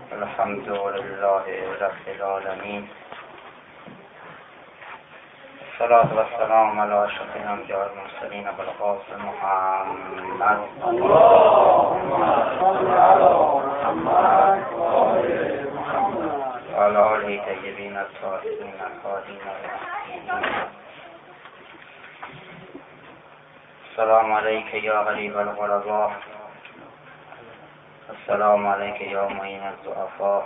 الحمد لله رب العالمين. الصلاة والسلام على أشرف الأنبياء والمرسلين أبي القاسم محمد اللهم صل على محمد وآل محمد وعلى آله الطيبين الطاهرين الطاهرين المعصومين. السلام عليك يا غريب الغرباء، السلام عليك يا معين الضعفاء.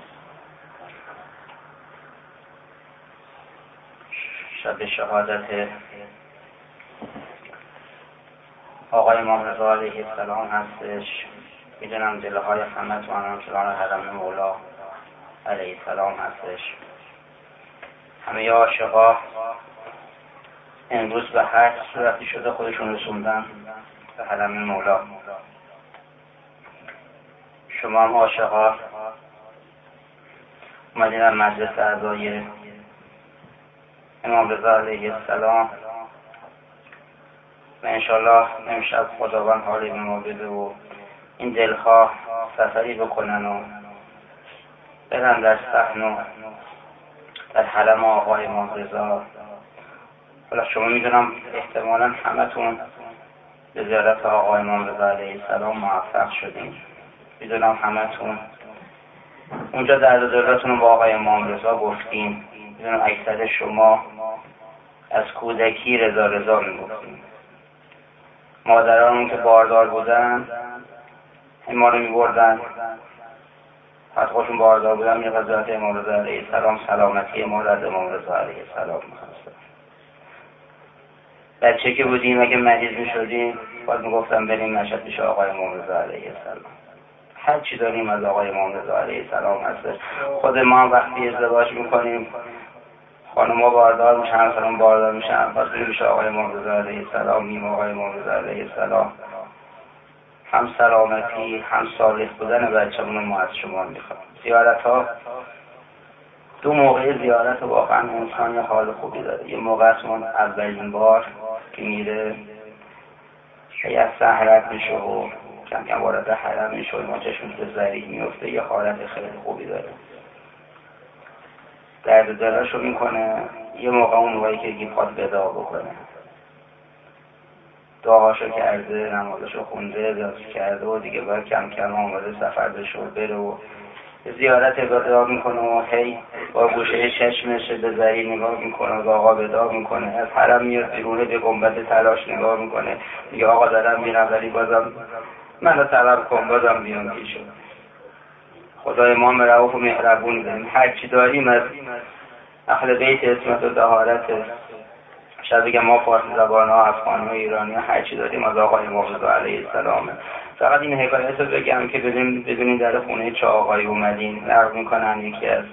شب شهادت آقای امام رضا علیه السلام هستش. میدونم دلهای همه تو همچنان حرم مولا علیه السلام هستش. همه عاشقا امروز به هر صورتی شده خودشون رسوندن به حرم مولا. شما هم عاشقا اومدین از مجلس اعضای امام رضا علیه السلام و انشالله امشب خداوند حالی به ما بده و این دلها سفری بکنن و برن در صحن و در حرم آقای امام رضا. حالا شما میدونم احتمالا همتون به زیارت آقای امام رضا علیه السلام موفق شدین. میدونم همتون اونجا درد و دلتون رو با آقای امام رضا گفتین. میدونم اکثر شما از کودکی رضا میگفتین. مادرانمون که باردار بودن ما رو میبردن، حتی خودشون باردار بودن می غذات امام رضا علیه السلام سلامتی ما رو از امام رضا علیه السلام میخواستن. بچه که بودیم اگه مریض میشدیم باید میگفتم بریم مشهد پیش آقای امام رضا علیه السلام. هر چی داریم از آقای امام رضا علیه السلام هست. خود ما هم وقتی ازدواج میکنیم خانم‌ها باردار میشن، همسران باردار میشن، پس بریم پیش آقای امام رضا علیه السلام. میم آقای امام رضا علیه السلام هم سلامتی هم صالح بودن بچه‌مون ما از شما میخوام. زیارت ها دو موقع زیارت واقعا انسان یه حال خوبی داره. یه موقع است من اولین بار که میره شاید از سهرت میشه و کم کم وارد حرم میشه و ما چشمش به ذریع میفته، یه حالت خیلی خوبی داره. درد دلاشو میکنه. یه موقع اون موقعی که میخواد وداع بکنه، دعاشو کرده، نمازشو خونده، دعاشو کرده و دیگه باید کم کم آماده سفر بشه و بره و زیارت وداع میکنه و هی با گوشه چشمش به ذریع نگاه میکنه و آقا وداع میکنه. از حرم میاد بیرون به گنبد تلاش نگاه میکنه، میگه آقا دارم میرم ولی بازم منو طلب کن، بازم بیام پیشو. خدای امام رؤوف و مهربون داریم. هر چی داریم از اهل بیت عصمت و طهارت، شاید بگم ما فارسی زبان ها، افغان ها، ایرانی ها، هر چی داریم از آقای امام رضا علیه السلامه. فقط این حکایت رو بگم که ببینید در خونه چه آقایی اومدین. نقل میکنن یکی از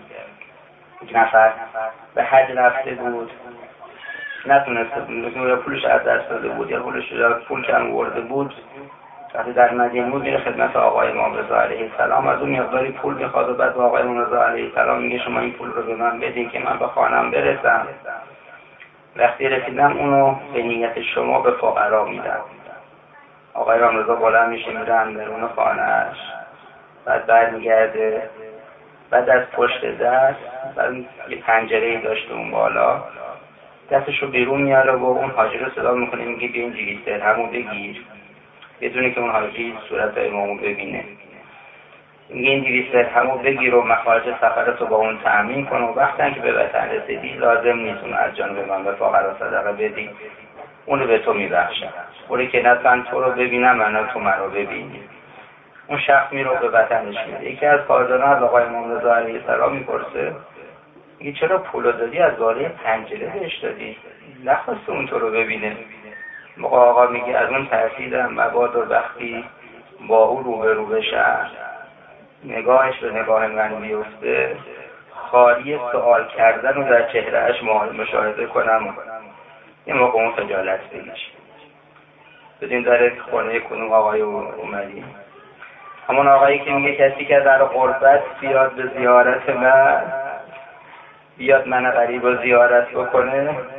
نفر به حج رفته بود، نتونسته بود، یا پولش از دست داده بود یا پول کم ورده بود. وقتی در مدینه بود میره خدمت آقای امام رضا علیه السلام، از اون مقداری پول میخواد و بعد با آقای امام رضا علیه السلام میگه شما این پول رو به من بدین که من به خانم برسم. وقتی رسیدم اونو به نیت شما به فقرا میدم. آقای امام رضا بلند میشه میره اندرون خانه‌اش، بعد برمیگرده، بعد از پشت دست بعد یه پنجره‌ای داشته اون بالا، دستشو بیرون میاره و اون حاجی رو صدا میکنه، میگه بیا این 200 درهمو بگیر، بدونه که اون حاجی صورت امامو ببینه. میگه این 200 درهمو بگیر و مخارج سفرتو با اون تأمین کن و وقتی که به وطن رسیدی لازم نیست اون از جانب من به فقرا صدقه بدی، اونو به تو میبخشم. اولی که نتوان تو رو ببینم من تو من رو ببینی. اون شخص میره به وطنش میده. یکی از کارزنان از آقای امام رضا علیه السلام میپرسه، میگه چرا پولو دادی از بالای پنجره بهش دادی؟ نخواست اون تو رو ببینه. آقا میگه از اون ترسیدم مبادا وقتی با او روبرو بشم نگاهش به نگاه من بیفته، خالی سوال کردن و در چهرهش مشاهده کنم، یه موقع اون خجالت بگیش. بدین در خانه کنون آقای اومدی، همون آقایی که میگه کسی که در غربت بیاد به زیارت من، بیاد من غریب رو زیارت بکنه،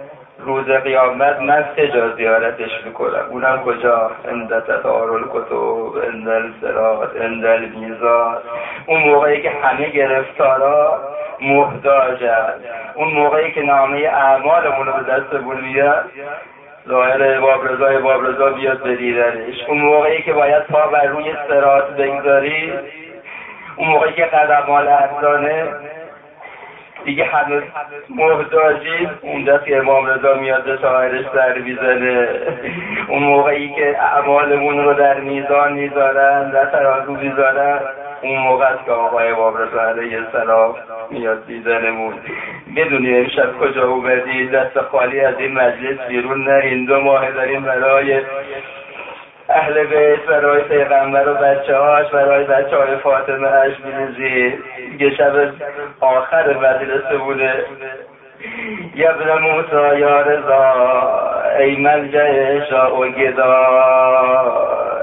روز قیامت من 3 جا زیارتش میکنم. اونم کجا؟ عند تطهر الکتب، عند الصراط، عند المیزان. اون موقعی که همه گرفتارا محتاجن، اون موقعی که نامه اعمالمون رو به دستمون میاد، ظاهر باب رضا بیاد بدیدنش، اون موقعی که باید پا بر روی صراط بگذاری، اون موقعی که قدم لرزانه دیگه هنوز محتاجی، اون دست که امام رضا میاد به شاعرش در میزنه، اون موقعی که اعمالمون رو در میزان میذارن، در ترازو میذارن، اون موقع است که آقای امام رضا علیه السلام میاد دیدنمون. بدونی امشب کجا اومدی؟ دست خالی از این مجلس بیرون نرین. 2 ماه داریم برای اهل بیت، برای پیغمبر و بچه‌هاش، برای بچه‌های فاطمه اش می‌ریزی. یه شب آخر مجلس بوده. یا ابن موسی یا رضا ای ملجأ شاه و گدا،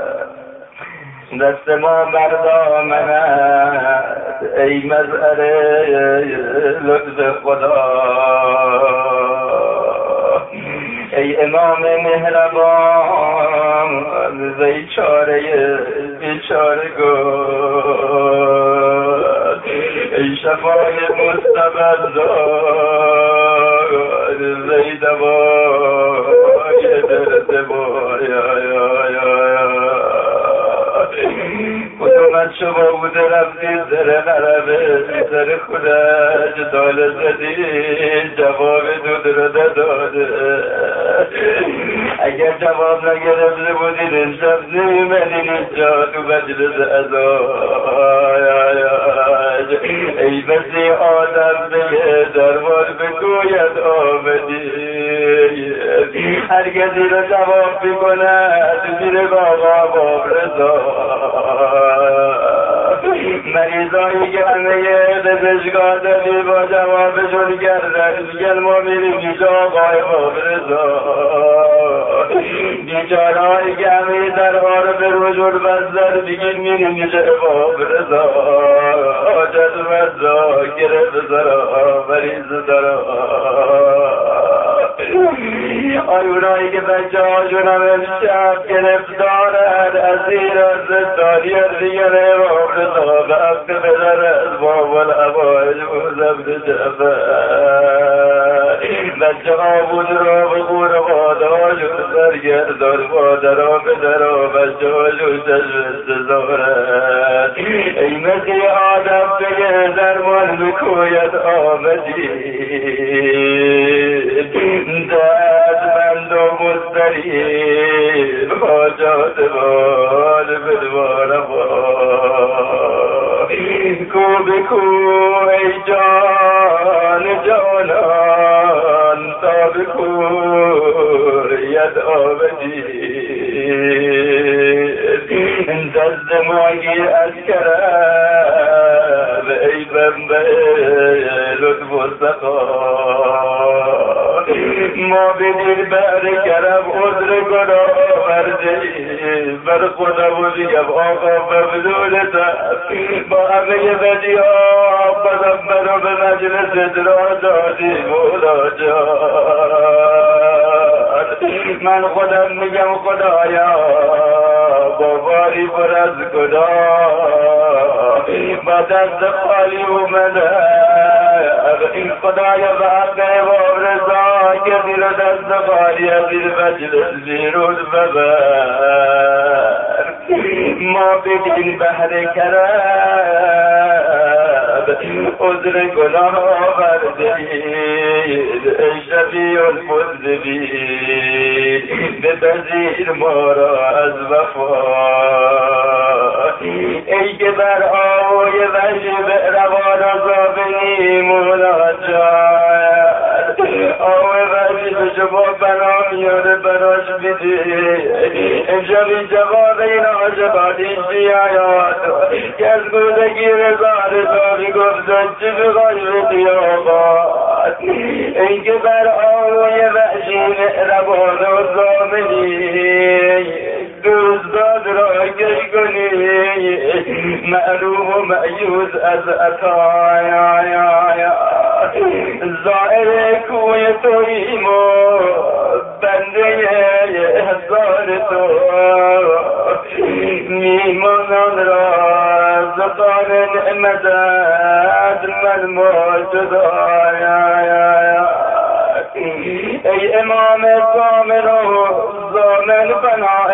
دست ما مردا منت ای مظهر لطف خدا، ای امام مهربان بیچاره بیچارگان، ای شفای مستبدان زی دوای درد کدومت شما بوده رفتید در غربه، در خودش دال زدید، جواب دود رو داده. اگر جواب نگرفته بودید امشب نمیمدین اینجا تو مجلس عزای. ای بسی آدم به درمان بگوید آمدی، هرگزی رو جواب میکند میره باقا باب رضا. مریضایی که همه پزشکا دادی با جوابشون کردن، میگن ما میریم اینجا آقای باب رضا. بیچارهایی که همه درها رو به رجل بستن، میگن میریم اینجا باب رضا. حاجت مرزا گرفت دارا مریض دارا. آیونایی که بچه هاشون هم امشب گرفتارن، اسیر از زندانی دیگر امام رضا به عبد پدر از باب العوائج موزم جعفر. بچه ها بود را به خون ماده هاشون سرگردان، مادرها به درها بچه هاشون چشم انتظارن. ای مسیح آدم بگه درمان بکوید آمدی، دردمند و مضطرب حاجات بال بدوارم کو بکو ای جان جانان تا بکوید آمدی. دست ماگی از کرم ای بنبه لطف و سخا، ما بدین بر کرم عذر گناه بردهیم، بر خدا بودیم آقا ممنونتم. با همه بدی ها پیغمبر رو به مجلس ادرا دادیم مولا جان. من خودم میگم خدایا با باری پر از گناه، با دست خالی اومدم، خدایا به حق امام رضا کسی رو دست خالی از این مجلس بیرون ببر. ما بدین بحر کرم عذر گناه آوردید، ای شفیع المذنبین بپذیر ما را از وفا. ای که بر آوای وحشی به روان آزابنی مولا جان، آوای وحشی به شما بنا میاره بناش بیدی. امشب این جواب این عاشقانی بیاید که از گودگی رضا میگفتن چی بخوای بدی آقا. ای که بر آوای وحشی مهربان و زامنی، دوستاد را گش کنی، معلوم و معیوز از عطا. زائر کوی توییم و بنده هزار تو میمانان را زبان نعمتت من موجود ای امام کامل و ضامن بناء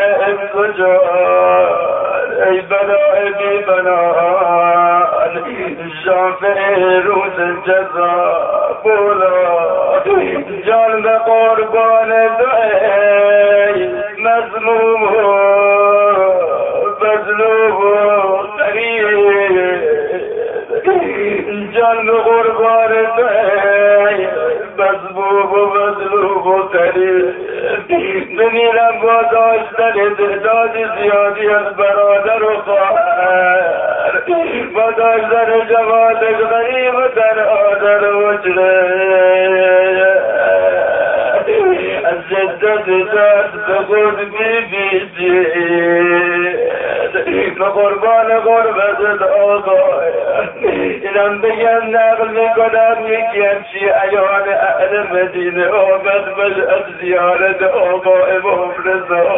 الفجار ای بناء بی بنان شافع روز جزا بولا جان به قربان تو ای مظلوم و مظلوم و غریب جان به قربان تو ای مظلوم و مظلوم و غریب بمیرم با داشتن تعداد زیادی از برادر و خواهر با داشتن جماعت غریب و در آدر و از جدت دست به خود به قربان قربت آقا اینم بگم نقل میکنم یکی از شیعیان اهل مدینه آمد از زیارت آقا امام رضا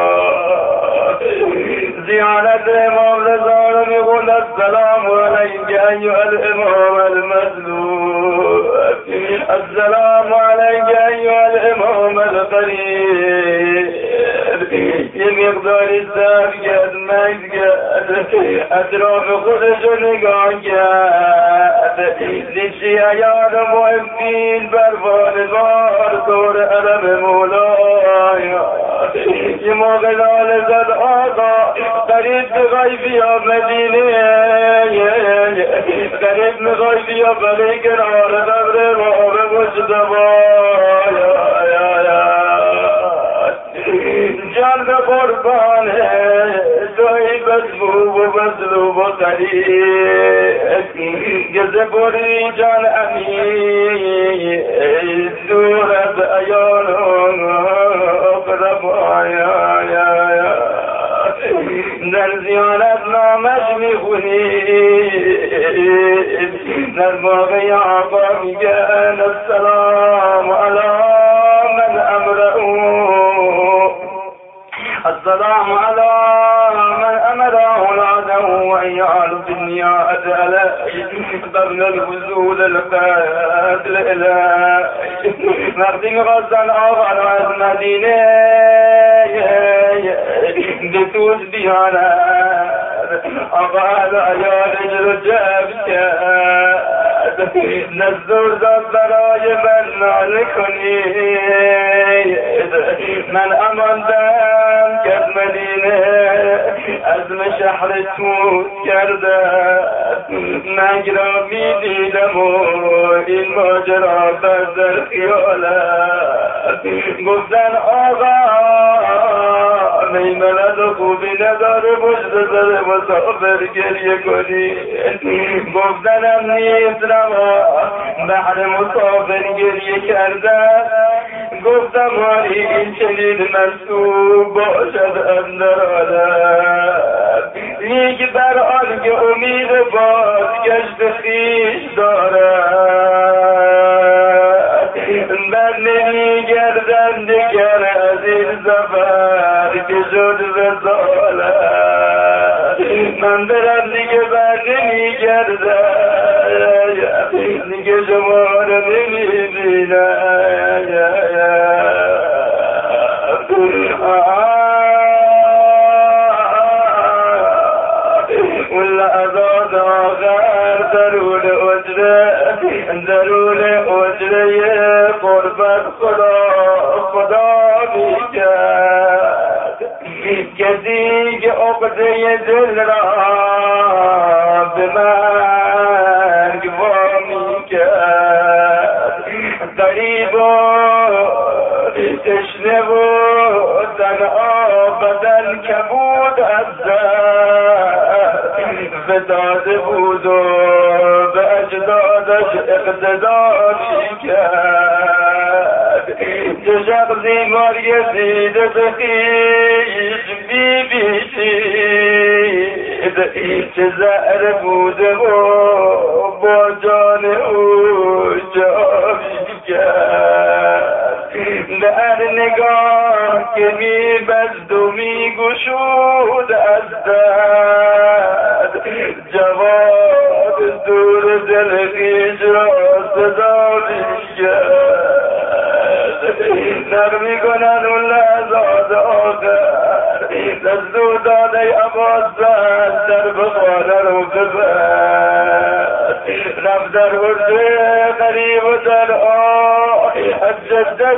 زیارت امام رضا رو میگوند السلام علیک ایها الامام المظلوم السلام علیک ایها الامام القریب یه مقداری صبر کرد مکث کرد اطراف خودشو نگاه کرد دید شیعیان محبین بر بار دور علم مولای یه موقع ناله زد آقا قریب بخوای بیا مدینه قریب میخوای بیا برای کنار قبر باب مجتبی جان به قربانه توی مظلوم و مظلوم و غریب گزه بری جان امین دور از عیان اقرب در زیارت نامش میخونی در موقع آقا میگن السلام علی من امره السلام على من أمر أولاده وإيال بالنياء قبل الوصول القاتل إلى مردين غزان أغل از مدينة بتوز بيانا أغل أيال رجاب نزدور ذات برای من نال کنید من اماندم که از مدینه عزم شهر توت کرده نگرا می دیدم و این ماجرا در خیالت گفتن آقا میمند خوبی نداره پشت سر مسافر گریه کنی گفتنم نیست روا بحر مسافر گریه کردن گفتم هایی این چنین منصوب باشد اندر عالم لیک بر آن که امید بازگشت خویش دارد بر نمیگردن دیگر از این سفر که شد رسالت من برم دیگه بر نمیگردن دیگه شما رو نمیبینم اون لحظات آخر درون اجره قربت خدا میکرد کسی که عقده دل را به مرگ وامی کرد غریب و تشنه و تنها بدن کبود از فتاده بود و به اجدادش اقتدا میکرد چه شخصی ماریه دیده به خیش بیبیشید چه زهر بوده و با جان او جاوید کرد. در نگاه که می بست و می گشود از درد، جواد دور دل خویش را صدا می کرد. نرمی کنن اون لحظات آخر، دستور داده عباس در بخانه رو ببرد. رفت در حجره قریب و در از جدت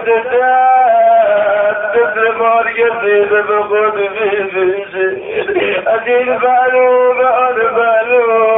دست مثل مارگزیده به خود میبیشید، از این بلو به آن بلو.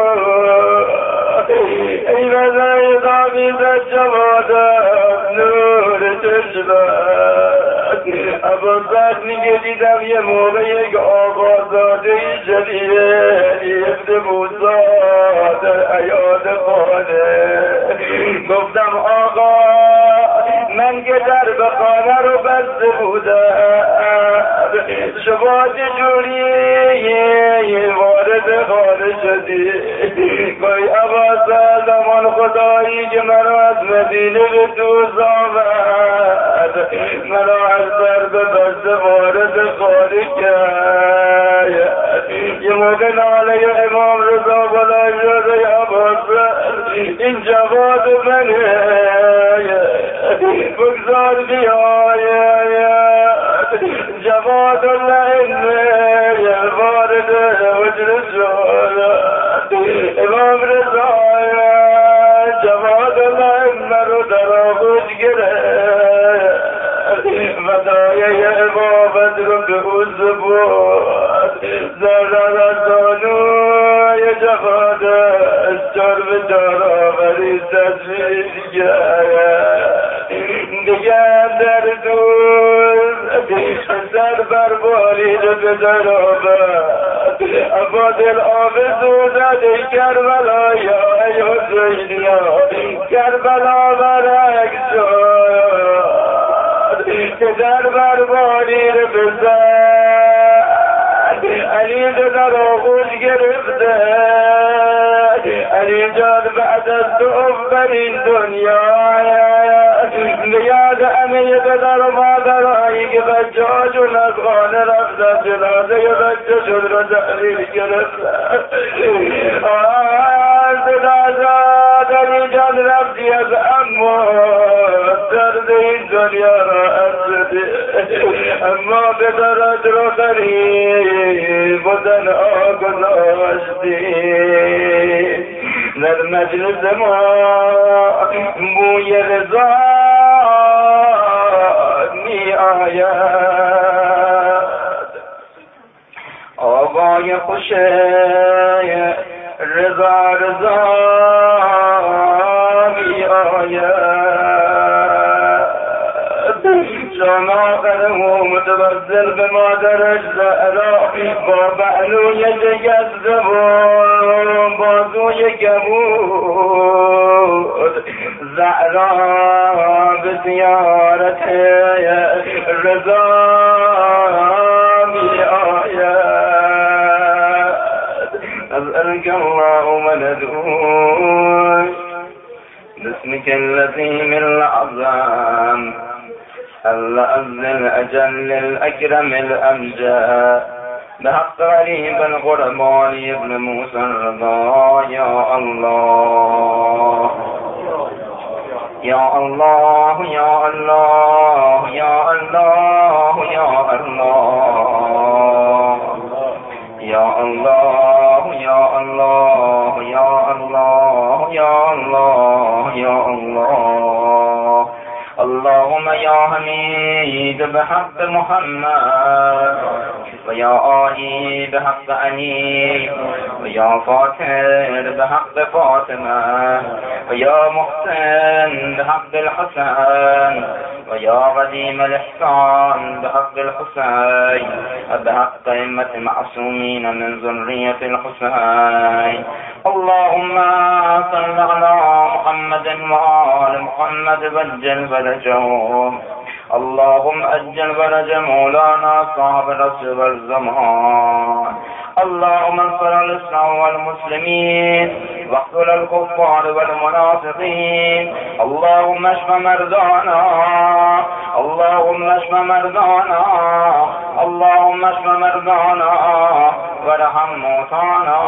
ای مزای دامیزد جوادم نور چشمت. عباس میگه دیدم یه موقع یک آقازاده جلیل ابن موسی در عیاد خانه. گفتم آقا من که در به خانه رو بسته بودم، شما چجوری وارد خانه شدی؟ گوی عباس زمان خدایی که منو از مدینه به دوز آمد، منو از در به بسته وارد خانه کرد. یه موقع ناله امام رضا بلند شده عباس این جواد منه، بگذار بیاید. جواد الله وارد حجره شد. امام رضا جواد الله رو در آغوش گرفت، ودایه امامت رو به او سپرد. زدن از زانوی جواد از چرب جانآوری تصویر کرد. دیگر در دور سر بر بالید به در آمد، اما دل آویزوند ای کربلا یا ای حسینیا، کربلا برک شد که در بر بالید بزد. علی در آغوش گرفته، علی جان بعد از تو اولین دنیا نیاد همه پدر و مادرهایی که بچه هاشون از خانه رفتن جنازه بچه شد را تحلیل گرفتن. علی جان رفتی از اما درد این دنیا را ازده، اما پدرت را قریب و تنها گذاشتی. در مجلس ما بوی رضا می آید، آقای خوش رضا رضا می آید. چون آخر و متوسل به مادرش زهرا با بعنوی شکسته و بازوی کبود، زهرا به زیارت رضا می آید. نسألك اللهم ندعوك باسمك اللطيف الأعظم الأعز الأجل الأكرم الأمجد بحق غريب الغرباء ابن موسى الرضا. يا الله يا الله يا الله يا الله يا الله يا الله يا الله يا الله يا الله يا الله. اللهم يا حميد بحق محمد، ويا آلي بحق علي، ويا فاتر بحق فاطمة، ويا محسن بحق الحسن، ويا قديم الإحسان بحق الحسين، وبحق أئمة معصومين من ذرية الحسين. اللهم صل على محمد وآل محمد وجل فرجهم. اللهم أجل فرج مولانا صاحب العصر والزمان. اللهم انصر الإسلام والمسلمين واقتل الكفار والمنافقين. اللهم اشف مرضانا، اللهم اشف مرضانا، اللهم اشف مرضانا وارحم موتانا.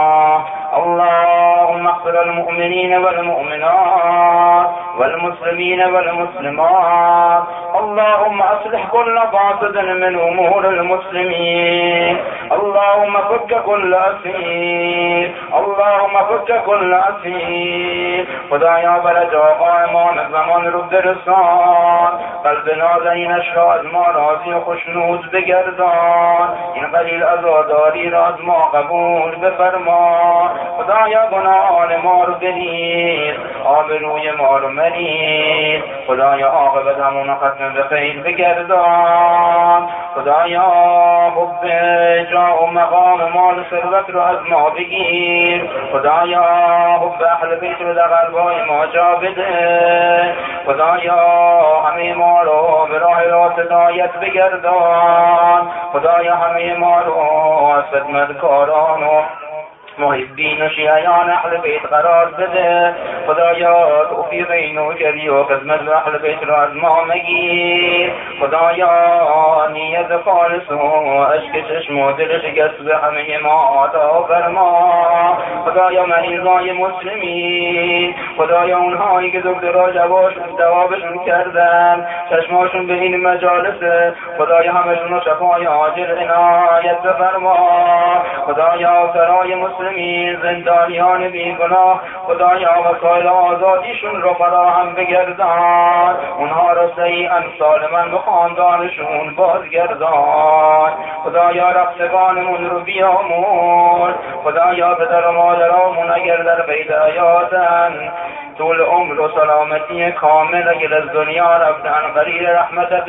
اللهم اغفر المؤمنين والمؤمنات والمسلمين والمسلمات. اللهم اصلح كل فاسد من امور المسلمين. اللهم فك كل اسیر، اللهم فك كل اسیر. خدایا بر جای ما زمان رو برسان، قلب نازنینش را از ما راضی و خوشنود بگردان. این قلیل عزاداری را از ما قبول بفرما. خدایا گناهان ما رو بگیر، آبروی ما رو مرید. خدایا عاقبتمون ختم به خیر بگردان. خدایا حب جاه و مقام مال و ثروت رو از ما بگیر. خدایا حب اهل بیت رو در قلبای ما جا بده. خدایا همه ما رو به راه راست هدایت بگردان. خدایا همه ما رو از خدمتکاران و محبین و شیعیان اهل بیت قرار بده. خدایا توفیق این نوکری و خدمت به اهل بیت را از ما مگیر. خدایا نیت خالص و عشق چشم و دل شکست به همه ما عطا فرما. خدایا مریضای مسلمین، خدایا اونهایی که دکترها جوابشون کردن، چشماشون به این مجالسه، خدایا همشون رو شفای عاجل عنایت بفرما. خدایا سرای مسلمین، زندانیان بیگناه، خدایا وسایل آزادیشون رو فراهم بگردان. اونها رو صحیحاً سالماً به خاندانشون بازگردان. خدایا رفتگانمون رو بیامرز. خدایا پدر و مادرامون اگر در قید حیاتن، طول عمر و سلامتی کامل اگر از دنیا رفتن، قریر رحمتت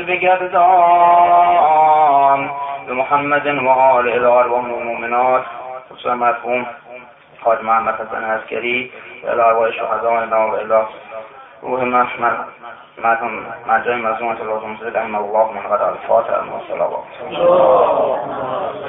بگردان. به محمد و آل الارواح و المؤمنات خصوصا مرحوم حاج محمد حسن عسکری و الارواح شهداء الله و اله روح مرجع مظلومة الله ومسلم الله من غدا الفاتحة والصلوات.